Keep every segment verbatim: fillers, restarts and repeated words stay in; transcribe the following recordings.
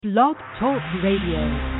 Blog Talk Radio.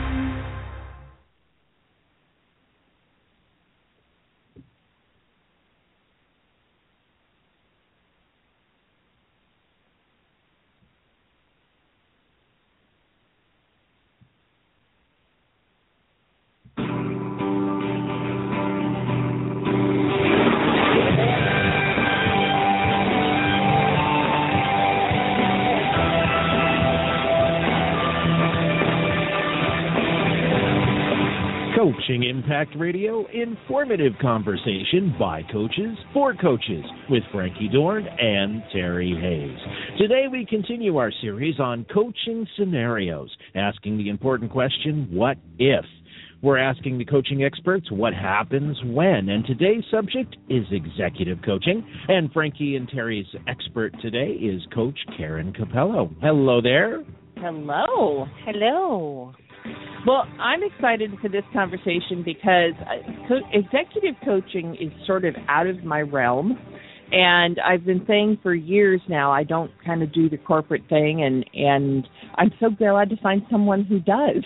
Coaching Impact Radio, informative conversation by coaches for coaches with Frankie Dorn and Terry Hayes. Today we continue our series on coaching scenarios, asking the important question, what if? We're asking the coaching experts what happens when, and today's subject is executive coaching, and Frankie and Terry's expert today is Coach Karen Capello. Hello there. Hello. Hello. Well, I'm excited for this conversation because co- executive coaching is sort of out of my realm, and I've been saying for years now I don't kind of do the corporate thing, and, and I'm so glad to find someone who does.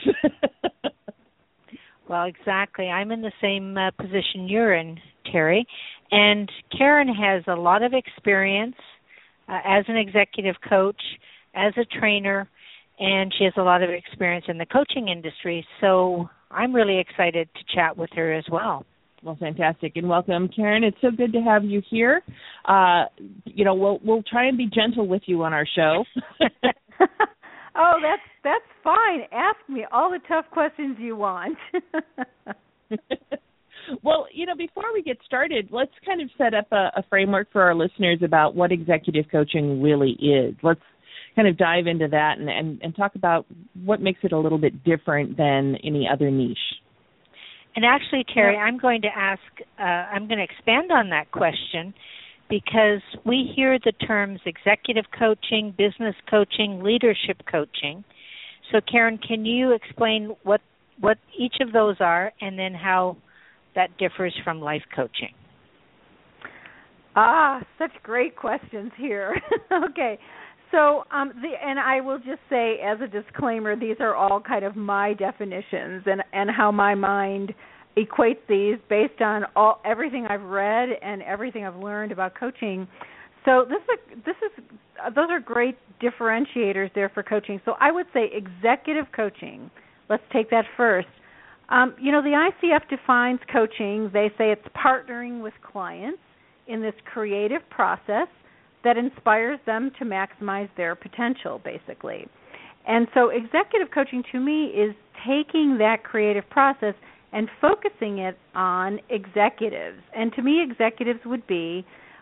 Well, exactly. I'm in the same uh, position you're in, Terry, and Karen has a lot of experience uh, as an executive coach, as a trainer, and she has a lot of experience in the coaching industry, so I'm really excited to chat with her as well. Well, fantastic, and welcome, Karen. It's so good to have you here. Uh, you know, we'll we'll try and be gentle with you on our show. Oh, that's that's fine. Ask me all the tough questions you want. Well, you know, before we get started, let's kind of set up a, a framework for our listeners about what executive coaching really is. Let's kind of dive into that and, and, and talk about what makes it a little bit different than any other niche. And actually, Terry, I'm going to ask, uh, I'm going to expand on that question because we hear the terms executive coaching, business coaching, leadership coaching. So, Karen, can you explain what what each of those are and then how that differs from life coaching? Ah, such great questions here. Okay. So, um, the, and I will just say as a disclaimer, these are all kind of my definitions and, and how my mind equates these based on all everything I've read and everything I've learned about coaching. So this is this is those are great differentiators there for coaching. So I would say executive coaching. Let's take that first. Um, you know, the I C F defines coaching. They say it's partnering with clients in this creative process that inspires them to maximize their potential, basically. And so executive coaching to me is taking that creative process and focusing it on executives. And to me, executives would be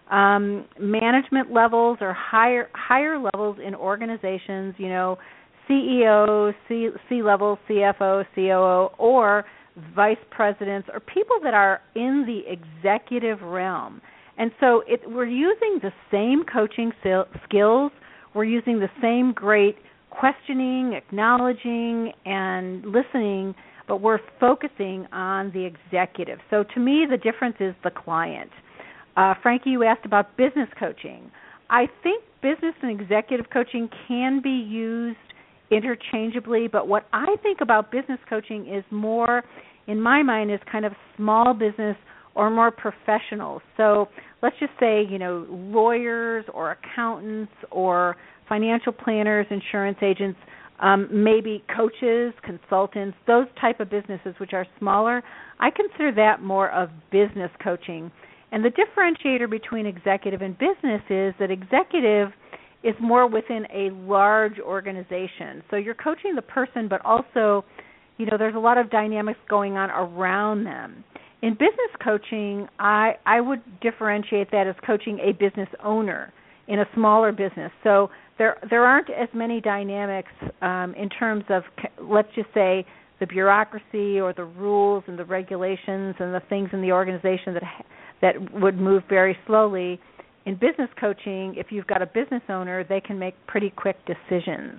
um, management levels or higher higher levels in organizations, you know, C E O, C, C-level, C F O, C O O, or vice presidents, or people that are in the executive realm. And so it, we're using the same coaching skills. We're using the same great questioning, acknowledging, and listening, but we're focusing on the executive. So to me, the difference is the client. Uh, Frankie, you asked about business coaching. I think business and executive coaching can be used interchangeably, but what I think about business coaching is more, in my mind, is kind of small business or more professionals. So let's just say, you know, lawyers or accountants or financial planners, insurance agents, um, maybe coaches, consultants, those type of businesses which are smaller. I consider that more of business coaching. And the differentiator between executive and business is that executive is more within a large organization. So you're coaching the person, but also, you know, there's a lot of dynamics going on around them. In business coaching, I, I would differentiate that as coaching a business owner in a smaller business. So there there aren't as many dynamics um, in terms of, let's just say, the bureaucracy or the rules and the regulations and the things in the organization that that would move very slowly. In business coaching, if you've got a business owner, they can make pretty quick decisions.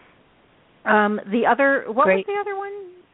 Um, the other, what Great. was the other one?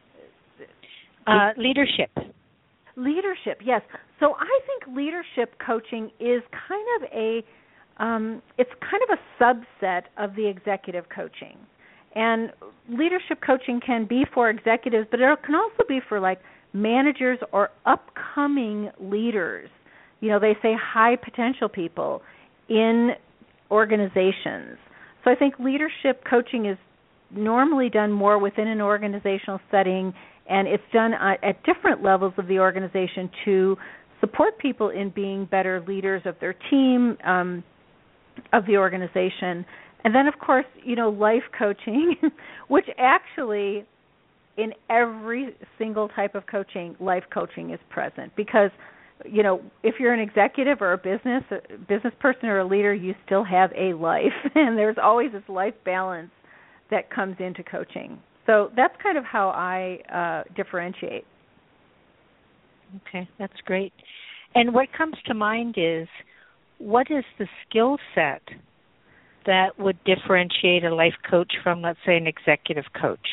Uh, leadership. Leadership, yes. So I think leadership coaching is kind of a, um, it's kind of a subset of the executive coaching. And leadership coaching can be for executives, but it can also be for like managers or upcoming leaders. You know, they say high potential people in organizations. So I think leadership coaching is normally done more within an organizational setting, and it's done at different levels of the organization to support people in being better leaders of their team, um, of the organization. And then, of course, you know, life coaching, which actually in every single type of coaching, life coaching is present because, you know, if you're an executive or a business a business person or a leader, you still have a life, and there's always this life balance that comes into coaching. So that's kind of how I uh, differentiate. Okay, that's great. And what comes to mind is, what is the skill set that would differentiate a life coach from, let's say, an executive coach?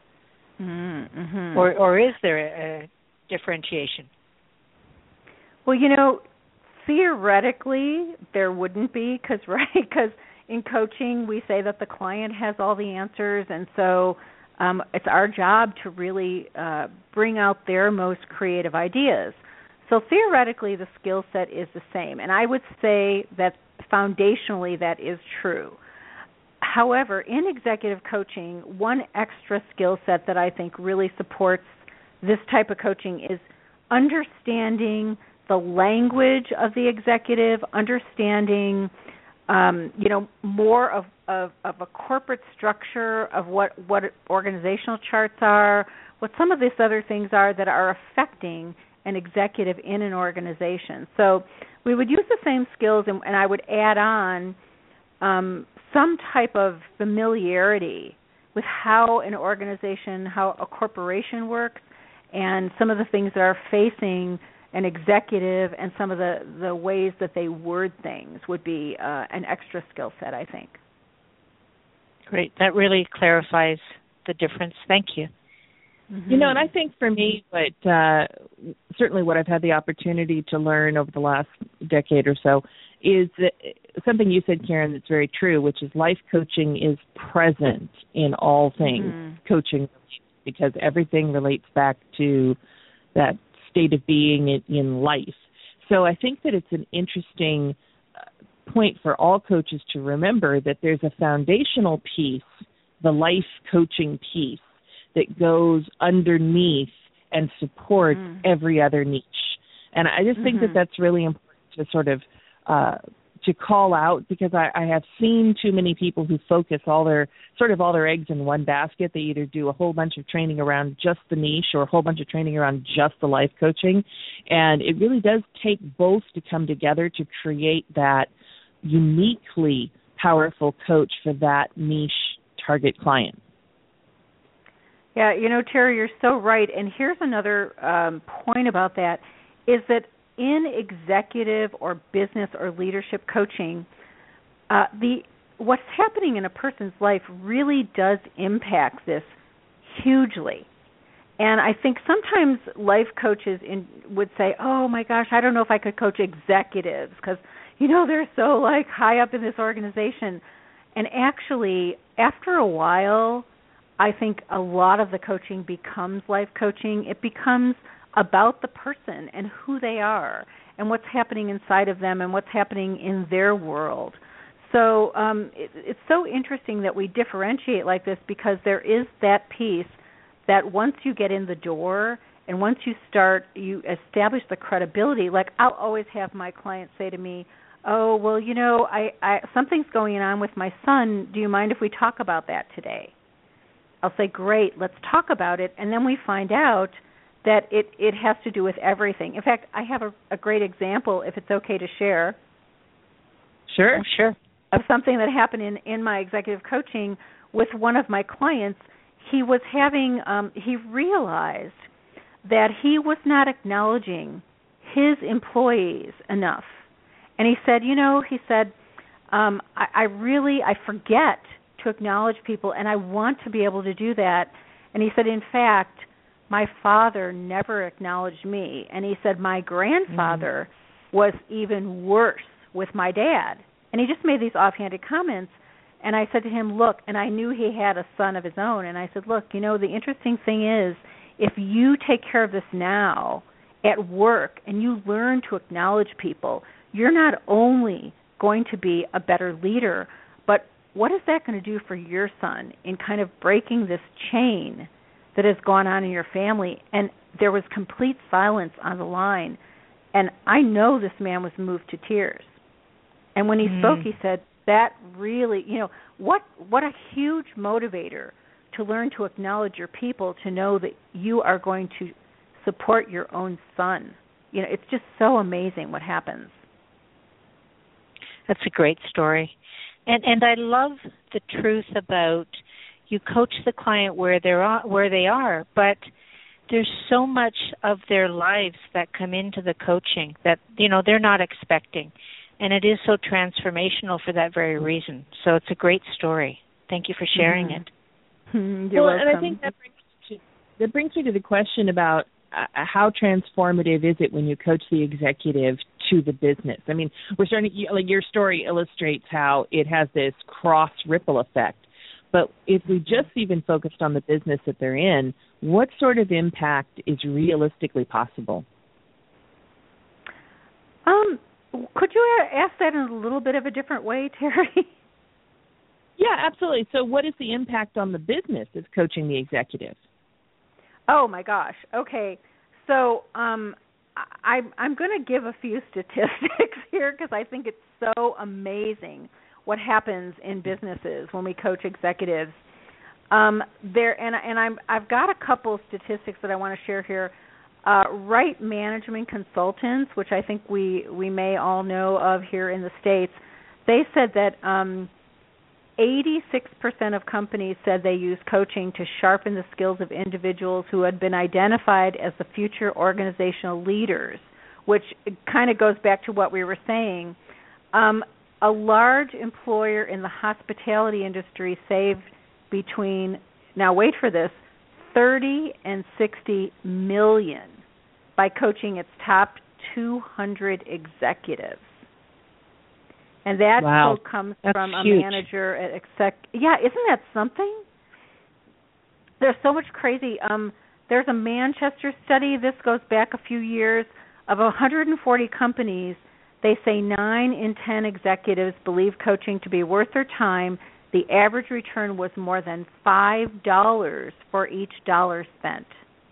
Mm-hmm. Or, or is there a, a differentiation? Well, you know, theoretically there wouldn't be, because right, because in coaching we say that the client has all the answers, and so um, it's our job to really uh, bring out their most creative ideas. So theoretically the skill set is the same, and I would say that foundationally that is true. However, in executive coaching, one extra skill set that I think really supports this type of coaching is understanding the language of the executive, understanding, um, you know, more of, of, of a corporate structure of what, what organizational charts are, what some of these other things are that are affecting an executive in an organization. So we would use the same skills, and, and I would add on um, some type of familiarity with how an organization, how a corporation works, and some of the things that are facing an executive and some of the, the ways that they word things would be uh, an extra skill set, I think. Great. That really clarifies the difference. Thank you. Mm-hmm. You know, and I think for me, what uh, certainly what I've had the opportunity to learn over the last decade or so is that something you said, Karen, that's very true, which is life coaching is present in all things mm-hmm. coaching, because everything relates back to that state of being in, in life. So I think that it's an interesting uh, point for all coaches to remember that there's a foundational piece, the life coaching piece, that goes underneath and supports mm. every other niche. And I just think mm-hmm. that that's really important to sort of uh, to call out, because I, I have seen too many people who focus all their sort of all their eggs in one basket. They either do a whole bunch of training around just the niche or a whole bunch of training around just the life coaching. And it really does take both to come together to create that uniquely powerful coach for that niche target client. Yeah, you know, Terry, you're so right. And here's another um, point about that, is that in executive or business or leadership coaching, uh, the what's happening in a person's life really does impact this hugely. And I think sometimes life coaches in, would say, oh, my gosh, I don't know if I could coach executives because, you know, they're so, like, high up in this organization. And actually, after a while, I think a lot of the coaching becomes life coaching. It becomes about the person and who they are and what's happening inside of them and what's happening in their world. So um, it, it's so interesting that we differentiate like this, because there is that piece that once you get in the door and once you start, you establish the credibility. Like, I'll always have my clients say to me, oh, well, you know, I, I something's going on with my son. Do you mind if we talk about that today? I'll say, great, let's talk about it. And then we find out that it, it has to do with everything. In fact, I have a, a great example, if it's okay to share. Sure, sure. Of something that happened in, in my executive coaching with one of my clients. He was having, um, he realized that he was not acknowledging his employees enough. And he said, you know, he said, um, I, I really, I forget to acknowledge people, and I want to be able to do that. And he said, in fact, my father never acknowledged me. And he said, my grandfather mm-hmm. was even worse with my dad. And he just made these offhanded comments. And I said to him, look, and I knew he had a son of his own, and I said, look, you know, the interesting thing is, if you take care of this now at work and you learn to acknowledge people, you're not only going to be a better leader, but what is that going to do for your son in kind of breaking this chain that has gone on in your family? And there was complete silence on the line, and I know this man was moved to tears. And when he mm. spoke, he said, that really, you know, what what a huge motivator to learn to acknowledge your people, to know that you are going to support your own son. You know, it's just so amazing what happens. That's a great story. And and I love the truth about you coach the client where they're where they are, but there's so much of their lives that come into the coaching that, you know, they're not expecting. And it is so transformational for that very reason. So it's a great story. Thank you for sharing mm-hmm. it. You're well, welcome. and I think that brings, to, that brings me to the question about uh, how transformative is it when you coach the executive to the business? I mean, we're starting to, like your story illustrates how it has this cross ripple effect. But if we just even focused on the business that they're in, what sort of impact is realistically possible? Um. Could you ask that in a little bit of a different way, Terry? Yeah, absolutely. So what is the impact on the business of coaching the executive? Oh, my gosh. Okay. So um, I, I'm going to give a few statistics here because I think it's so amazing what happens in businesses when we coach executives. Um, there and, and I'm, I've got a couple of statistics that I want to share here. Uh, Right Management Consultants, which I think we, we may all know of here in the States, they said that um, eighty-six percent of companies said they use coaching to sharpen the skills of individuals who had been identified as the future organizational leaders, which kind of goes back to what we were saying. Um, a large employer in the hospitality industry saved between, now wait for this, thirty and sixty million by coaching its top two hundred executives. And that wow. quote comes That's from a huge. manager at exec. Yeah, isn't that something? There's so much crazy. Um, there's a Manchester study, this goes back a few years, of one hundred forty companies. They say nine in ten executives believe coaching to be worth their time. The average return was more than five dollars for each dollar spent.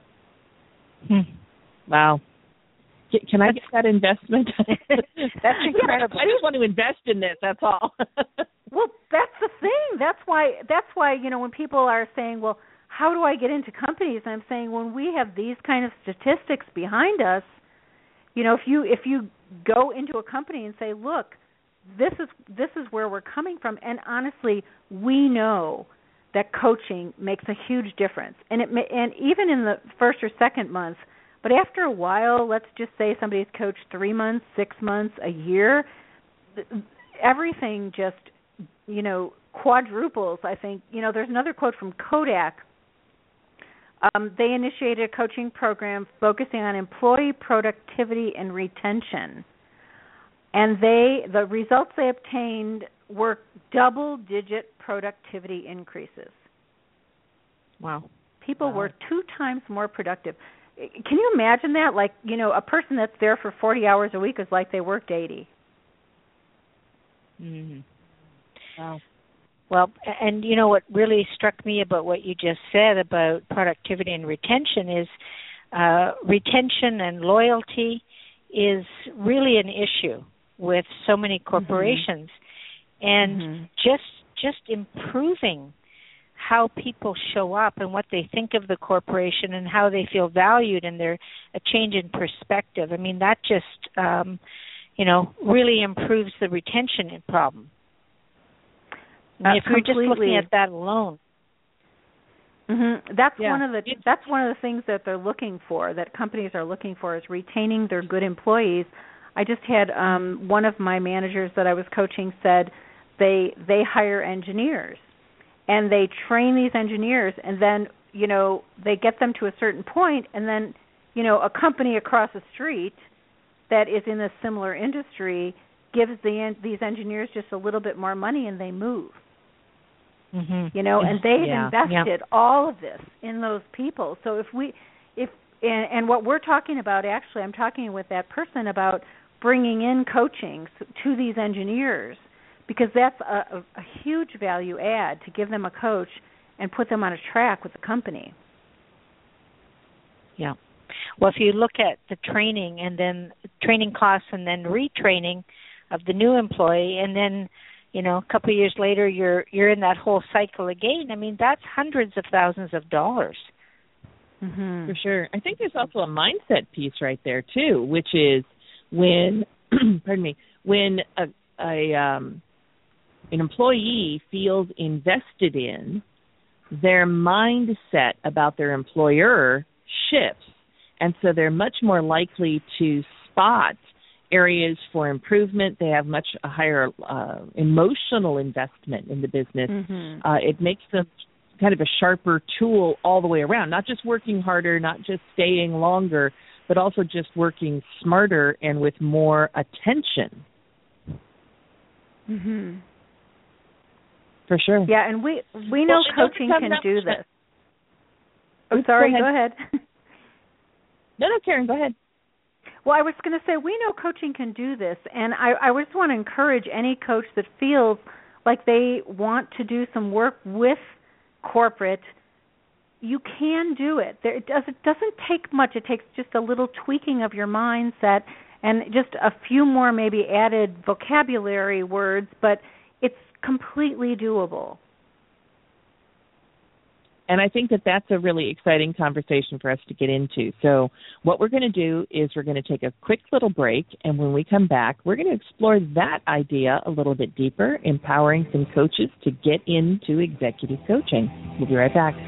Hmm. Wow. Can I get that investment? That's incredible. I just want to invest in this, that's all. Well, that's the thing. That's why, that's why, you know, when people are saying, well, how do I get into companies? I'm saying when we have these kind of statistics behind us, you know, if you if you go into a company and say, look, This is this is where we're coming from, and honestly, we know that coaching makes a huge difference, and it may, and even in the first or second month. But after a while, let's just say somebody's coached three months, six months, a year, everything just you know quadruples. I think you know. There's another quote from Kodak. Um, they initiated a coaching program focusing on employee productivity and retention. And they, the results they obtained were double-digit productivity increases. Wow. People wow. were two times more productive. Can you imagine that? Like, you know, a person that's there for forty hours a week is like they worked eighty. Mm-hmm. Wow. Well, and you know what really struck me about what you just said about productivity and retention is uh, retention and loyalty is really an issue with so many corporations, mm-hmm. and mm-hmm. just just improving how people show up and what they think of the corporation and how they feel valued, and their a change in perspective. I mean, that just um, you know really improves the retention problem. I mean, uh, if you're just looking at that alone. Mm-hmm. That's yeah. one of the that's one of the things that they're looking for, that companies are looking for, is retaining their good employees. I just had um, one of my managers that I was coaching said they they hire engineers, and they train these engineers, and then you know they get them to a certain point, and then you know a company across the street that is in a similar industry gives the these engineers just a little bit more money, and they move. Mm-hmm. You know, and they've yeah. invested yeah. all of this in those people. So if we, if and, and what we're talking about, actually, I'm talking with that person about bringing in coaching to these engineers, because that's a, a, a huge value add to give them a coach and put them on a track with the company. Yeah. Well, if you look at the training and then training costs and then retraining of the new employee, and then, you know, a couple of years later you're you're in that whole cycle again. I mean, that's hundreds of thousands of dollars. Mm-hmm. For sure. I think there's also a mindset piece right there too, which is when, pardon me, when a, a um, an employee feels invested in, their mindset about their employer shifts, and so they're much more likely to spot areas for improvement. They have much a higher uh, emotional investment in the business. Mm-hmm. Uh, it makes them kind of a sharper tool all the way around, not just working harder, not just staying longer, but also just working smarter and with more attention. Mm-hmm. For sure. Yeah, and we we know well, coaching can do this. I'm sorry, go ahead. go ahead. No, no, Karen, go ahead. Well, I was going to say, we know coaching can do this, and I, I just want to encourage any coach that feels like they want to do some work with corporate. You can do it. There, it, does, it doesn't take much. It takes just a little tweaking of your mindset and just a few more maybe added vocabulary words, but it's completely doable. And I think that that's a really exciting conversation for us to get into. So what we're going to do is we're going to take a quick little break, and when we come back, we're going to explore that idea a little bit deeper, empowering some coaches to get into executive coaching. We'll be right back.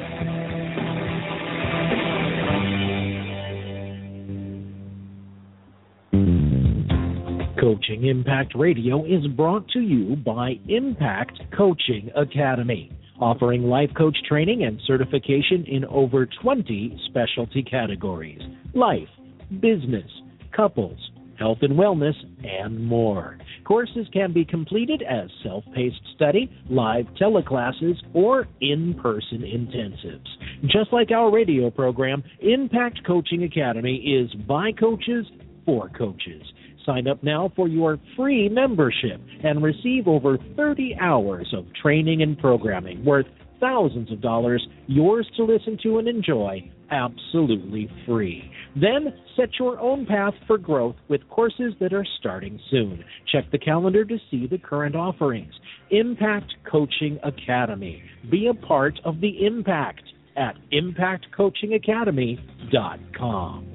Coaching Impact Radio is brought to you by Impact Coaching Academy, offering life coach training and certification in over twenty specialty categories: life, business, couples, health and wellness, and more. Courses can be completed as self-paced study, live teleclasses, or in-person intensives. Just like our radio program, Impact Coaching Academy is by coaches for coaches. Sign up now for your free membership and receive over thirty hours of training and programming worth thousands of dollars, yours to listen to and enjoy absolutely free. Then set your own path for growth with courses that are starting soon. Check the calendar to see the current offerings. Impact Coaching Academy. Be a part of the impact at impact coaching academy dot com.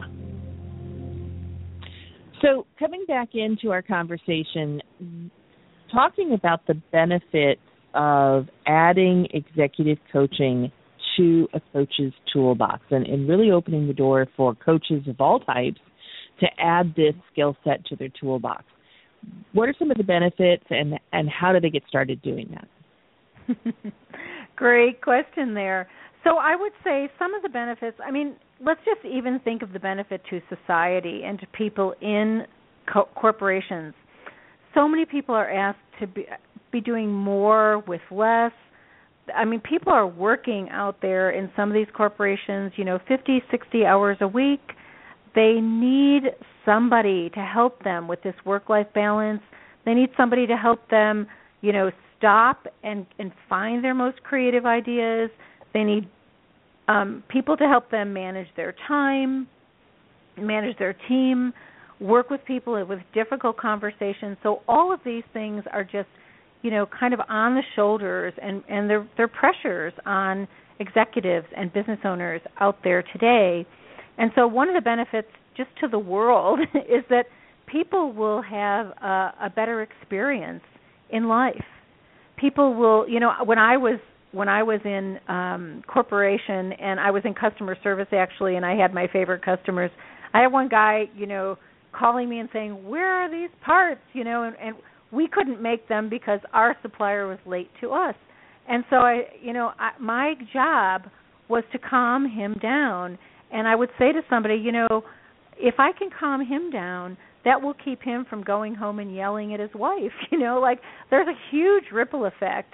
So coming back into our conversation, talking about the benefits of adding executive coaching to a coach's toolbox and, and really opening the door for coaches of all types to add this skill set to their toolbox. What are some of the benefits, and, and how do they get started doing that? Great question there. So I would say some of the benefits, I mean, let's just even think of the benefit to society and to people in co- corporations. So many people are asked to be, be doing more with less. I mean, people are working out there in some of these corporations, you know, fifty, sixty hours a week. They need somebody to help them with this work-life balance. They need somebody to help them, you know, stop and, and find their most creative ideas. They need um, people to help them manage their time, manage their team, work with people with difficult conversations. So all of these things are just, you know, kind of on the shoulders, and, and they're, they're pressures on executives and business owners out there today. And so one of the benefits just to the world is that people will have a, a better experience in life. People will, you know, when I was when I was in um, corporation and I was in customer service actually, and I had my favorite customers, I had one guy, you know, calling me and saying, "Where are these parts?" You know, and, and we couldn't make them because our supplier was late to us. And so I, you know, I, my job was to calm him down. And I would say to somebody, you know, if I can calm him down, that will keep him from going home and yelling at his wife. You know, like there's a huge ripple effect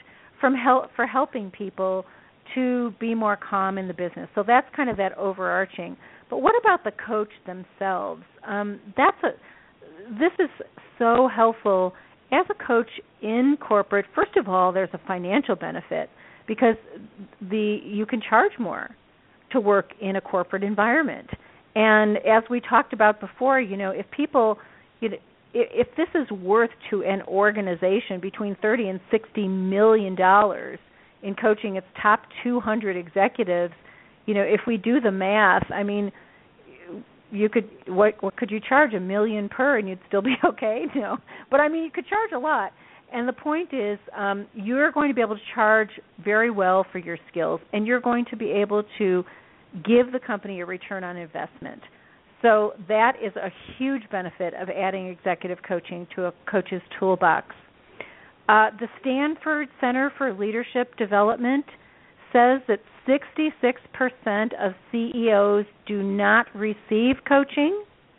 from help for helping people to be more calm in the business. So that's kind of that overarching. But what about the coach themselves? Um, that's a this is so helpful as a coach in corporate. First of all, there's a financial benefit because the you can charge more to work in a corporate environment. And as we talked about before, you know, if people, you know, if this is worth to an organization between thirty and sixty million dollars in coaching its top two hundred executives, you know, if we do the math, I mean, you could what what could you charge a million per and you'd still be okay? You know, but I mean, you could charge a lot. And the point is, um, you're going to be able to charge very well for your skills, and you're going to be able to give the company a return on investment. So that is a huge benefit of adding executive coaching to a coach's toolbox. Uh, the Stanford Center for Leadership Development says that sixty-six percent of C E Os do not receive coaching.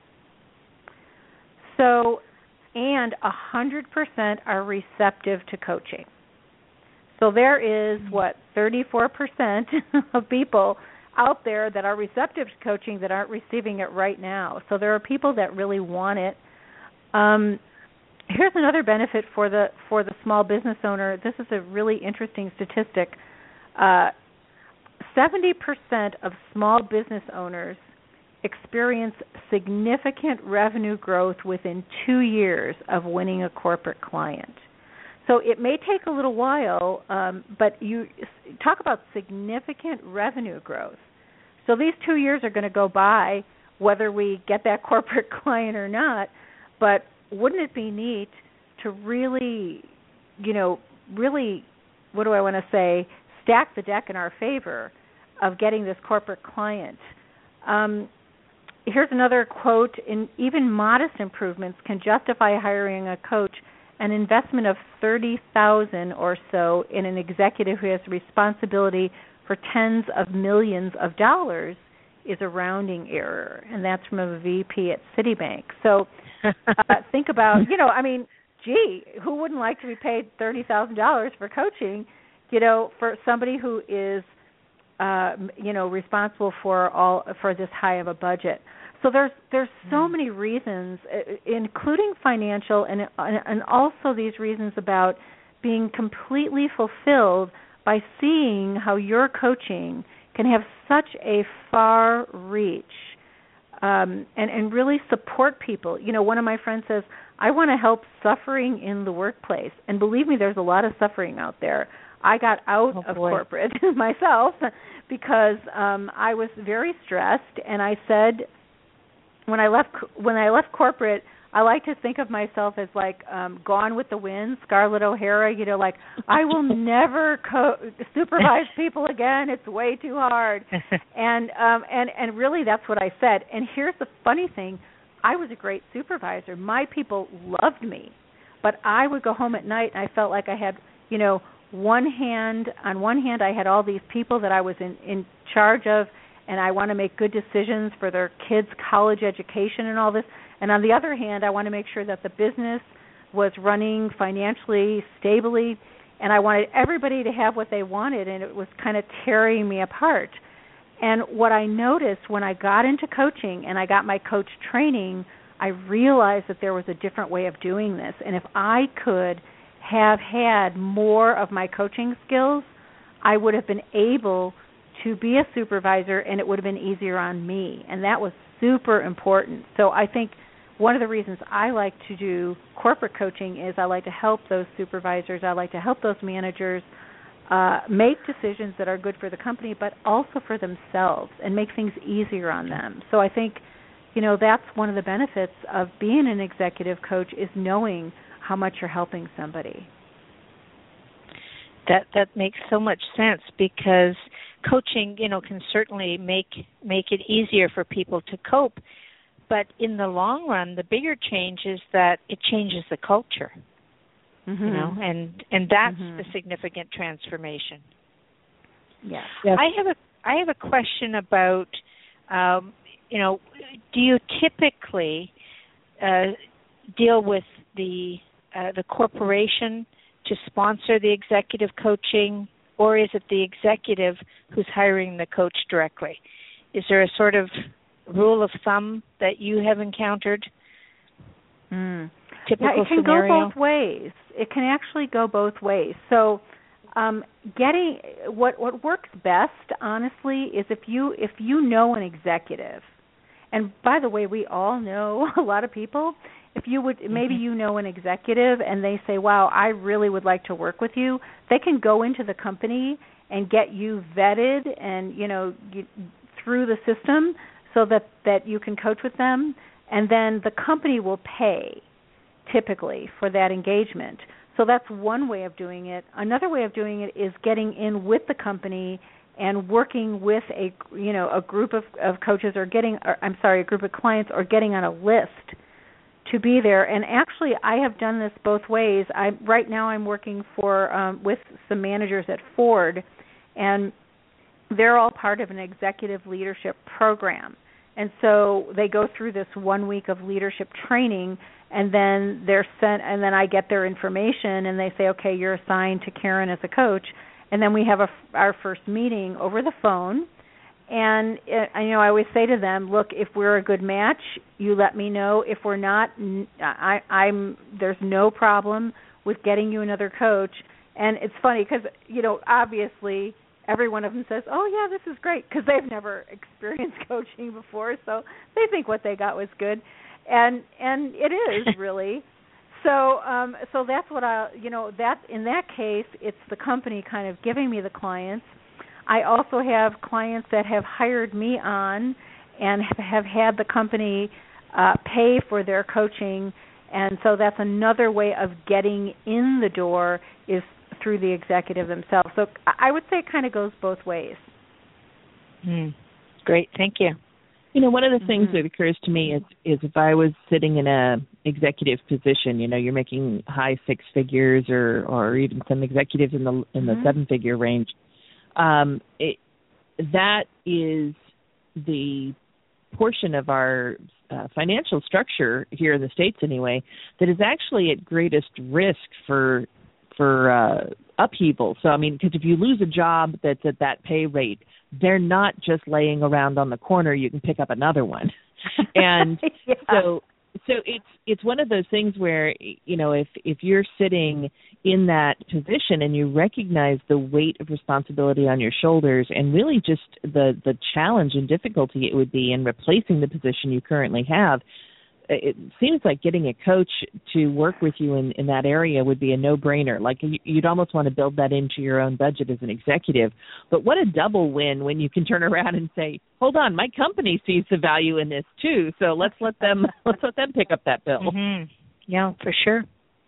So, and one hundred percent are receptive to coaching. So there is, what, thirty-four percent of people out there that are receptive to coaching that aren't receiving it right now. So there are people that really want it. Um, here's another benefit for the for the small business owner. This is a really interesting statistic. Uh, seventy percent of small business owners experience significant revenue growth within two years of winning a corporate client. So it may take a little while, um, but you talk about significant revenue growth. So these two years are going to go by whether we get that corporate client or not, but wouldn't it be neat to really, you know, really, what do I want to say, stack the deck in our favor of getting this corporate client? Um, here's another quote, in even modest improvements can justify hiring a coach. An investment of thirty thousand dollars or so in an executive who has responsibility for tens of millions of dollars is a rounding error, and that's from a V P at Citibank. So uh, think about, you know, I mean, gee, who wouldn't like to be paid thirty thousand dollars for coaching, you know, for somebody who is, uh, you know, responsible for all for this high of a budget. So there's there's so many reasons, including financial, and and also these reasons about being completely fulfilled by seeing how your coaching can have such a far reach um, and, and really support people. You know, one of my friends says, I want to help suffering in the workplace. And believe me, there's a lot of suffering out there. I got out oh, of boy. corporate myself because um, I was very stressed, and I said, When I left when I left corporate, I like to think of myself as like um, Gone with the Wind, Scarlett O'Hara. You know, like I will never co- supervise people again. It's way too hard. And um, and and really, that's what I said. And here's the funny thing: I was a great supervisor. My people loved me, but I would go home at night and I felt like I had, you know, one hand on one hand I had all these people that I was in, in charge of, and I want to make good decisions for their kids' college education and all this. And on the other hand, I want to make sure that the business was running financially stably, and I wanted everybody to have what they wanted, and it was kind of tearing me apart. And what I noticed when I got into coaching and I got my coach training, I realized that there was a different way of doing this. And if I could have had more of my coaching skills, I would have been able to be a supervisor, and it would have been easier on me, and that was super important. So I think one of the reasons I like to do corporate coaching is I like to help those supervisors, I like to help those managers uh, make decisions that are good for the company, but also for themselves, and make things easier on them. So I think, you know, that's one of the benefits of being an executive coach, is knowing how much you're helping somebody. That that makes so much sense, because coaching, you know, can certainly make make it easier for people to cope, but in the long run, the bigger change is that it changes the culture, mm-hmm. you know, and and that's mm-hmm. the significant transformation. Yeah. Yes. I have a I have a question about, um, you know, do you typically uh, deal with the uh, the corporation to sponsor the executive coaching, or is it the executive who's hiring the coach directly? Is there a sort of rule of thumb that you have encountered? Mm. Typical yeah, it can scenario? go both ways. It can actually go both ways. So, um, getting what what works best, honestly, is if you if you know an executive. And by the way, we all know a lot of people. If you would, maybe you know an executive, and they say, "Wow, I really would like to work with you." They can go into the company and get you vetted, and you know, you, through the system, so that that you can coach with them, and then the company will pay, typically, for that engagement. So that's one way of doing it. Another way of doing it is getting in with the company and working with a you know a group of, of coaches, or getting, or, I'm sorry, a group of clients, or getting on a list to be there. And actually, I have done this both ways. I right now I'm working for um, with some managers at Ford, and they're all part of an executive leadership program. And so they go through this one week of leadership training, and then they're sent, and then I get their information, and they say, okay, you're assigned to Karen as a coach. And then we have a, our first meeting over the phone. And it, you know, I always say to them, look, if we're a good match, you let me know. If we're not, I, I'm there's no problem with getting you another coach. And it's funny because, you know, obviously every one of them says, oh, yeah, this is great, because they've never experienced coaching before, so they think what they got was good. And and it is, really. So um, so that's what I, you know, that in that case, it's the company kind of giving me the clients. I also have clients that have hired me on and have had the company uh, pay for their coaching, and so that's another way of getting in the door, is through the executive themselves. So I would say it kind of goes both ways. Mm. Great, thank you. You know, one of the things mm-hmm. that occurs to me is, is if I was sitting in a executive position, you know, you're making high six figures, or, or even some executives in the in the mm-hmm. seven figure range. Um, it, that is the portion of our uh, financial structure here in the States, anyway, that is actually at greatest risk for for uh, upheaval. So, I mean, because if you lose a job that's at that pay rate, they're not just laying around on the corner. You can pick up another one. And yeah. so so it's it's one of those things where, you know, if, if you're sitting in that position and you recognize the weight of responsibility on your shoulders, and really just the, the challenge and difficulty it would be in replacing the position you currently have, it seems like getting a coach to work with you in, in that area would be a no-brainer. Like, you'd almost want to build that into your own budget as an executive. But what a double win when you can turn around and say, hold on, my company sees the value in this too, so let's let them let's let them pick up that bill. Mm-hmm. Yeah, for sure.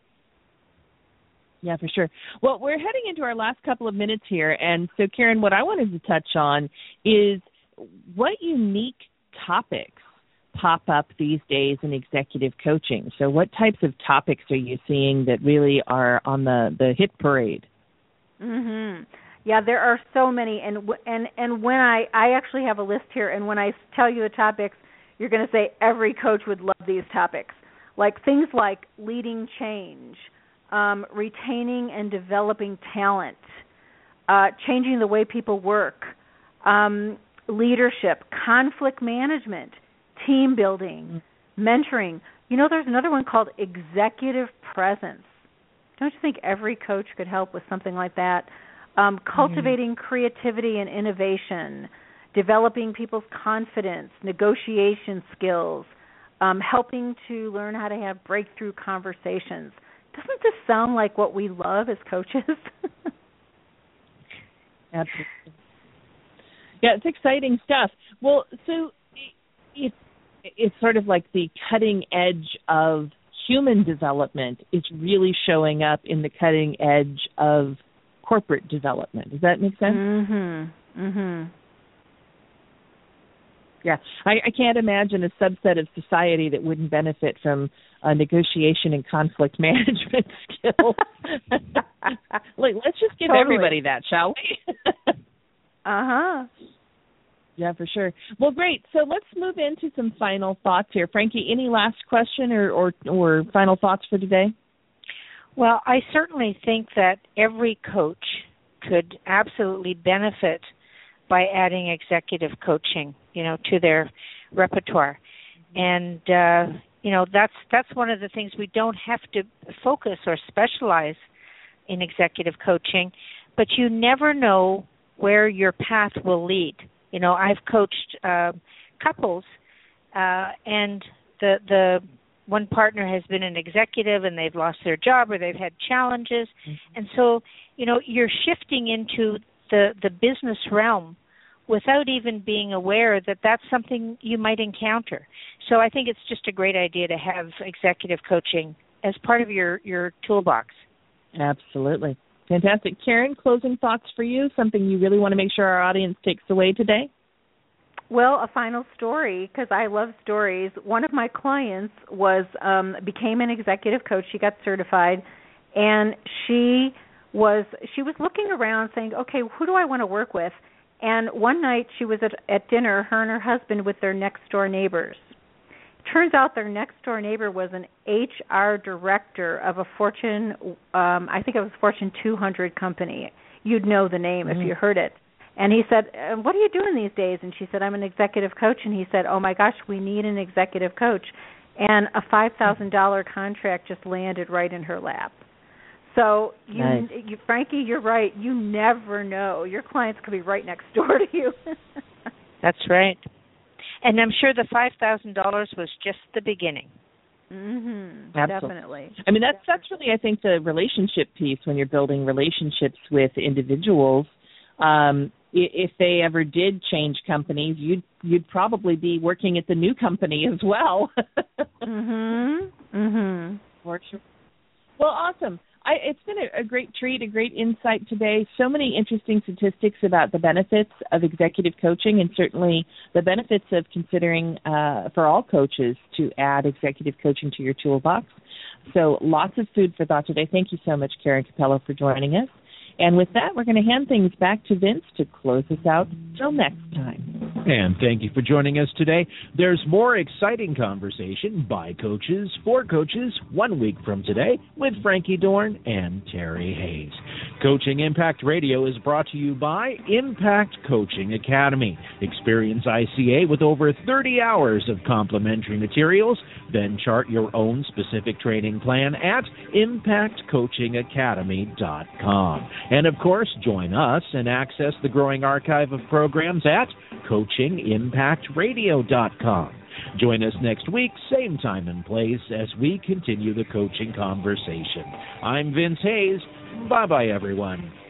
Yeah, for sure. Well, we're heading into our last couple of minutes here, and so, Karen, what I wanted to touch on is what unique topics pop up these days in executive coaching. So what types of topics are you seeing that really are on the, the hit parade? Mhm. Yeah, there are so many, and and and when I I actually have a list here, and when I tell you the topics, you're going to say every coach would love these topics. Like things like leading change, um, retaining and developing talent, uh, changing the way people work, um, leadership, conflict management, team building, mentoring. You know, there's another one called executive presence. Don't you think every coach could help with something like that? Um, cultivating mm-hmm. creativity and innovation, developing people's confidence, negotiation skills, um, helping to learn how to have breakthrough conversations. Doesn't this sound like what we love as coaches? Absolutely. Yeah, it's exciting stuff. Well, so it, it's sort of like the cutting edge of human development is really showing up in the cutting edge of corporate development. Does that make sense? Mm-hmm. Mm-hmm. Yeah. I, I can't imagine a subset of society that wouldn't benefit from uh, negotiation and conflict management skills. Like, let's just give totally. everybody that, shall we? Uh-huh. Yeah, for sure. Well, great. So let's move into some final thoughts here. Frankie, any last question or, or, or final thoughts for today? Well, I certainly think that every coach could absolutely benefit by adding executive coaching, you know, to their repertoire. And, uh, you know, that's that's one of the things. We don't have to focus or specialize in executive coaching, but you never know where your path will lead. You know, I've coached uh, couples, uh, and the the one partner has been an executive and they've lost their job or they've had challenges. Mm-hmm. And so, you know, you're shifting into the, the business realm without even being aware that that's something you might encounter. So I think it's just a great idea to have executive coaching as part of your, your toolbox. Absolutely. Fantastic. Karen, closing thoughts for you, something you really want to make sure our audience takes away today? Well, a final story, because I love stories. One of my clients was um, became an executive coach. She got certified, and she was she was looking around saying, okay, who do I want to work with? And one night she was at, at dinner, her and her husband, with their next-door neighbors. Turns out their next-door neighbor was an H R director of a Fortune, um, I think it was Fortune two hundred company. You'd know the name mm-hmm. if you heard it. And he said, what are you doing these days? And she said, I'm an executive coach. And he said, oh, my gosh, we need an executive coach. And a five thousand dollars contract just landed right in her lap. So, you, nice. you, Frankie, you're right. You never know. Your clients could be right next door to you. That's right. And I'm sure the five thousand dollars was just the beginning. Mm-hmm. Definitely. I mean, that's, that's really, I think, the relationship piece when you're building relationships with individuals. Um, if they ever did change companies, you'd you'd probably be working at the new company as well. mhm. Mhm. For sure. Well, awesome. I, it's been a, a great treat, a great insight today. So many interesting statistics about the benefits of executive coaching, and certainly the benefits of considering uh, for all coaches to add executive coaching to your toolbox. So lots of food for thought today. Thank you so much, Karen Capello, for joining us. And with that, we're going to hand things back to Vince to close us out. Till next time. And thank you for joining us today. There's more exciting conversation by coaches, for coaches, one week from today with Frankie Dorn and Terry Hayes. Coaching Impact Radio is brought to you by Impact Coaching Academy. Experience I C A with over thirty hours of complimentary materials. Then chart your own specific training plan at impact coaching academy dot com. And, of course, join us and access the growing archive of programs at coaching impact radio dot com. Join us next week, same time and place, as we continue the coaching conversation. I'm Vince Hayes. Bye-bye, everyone.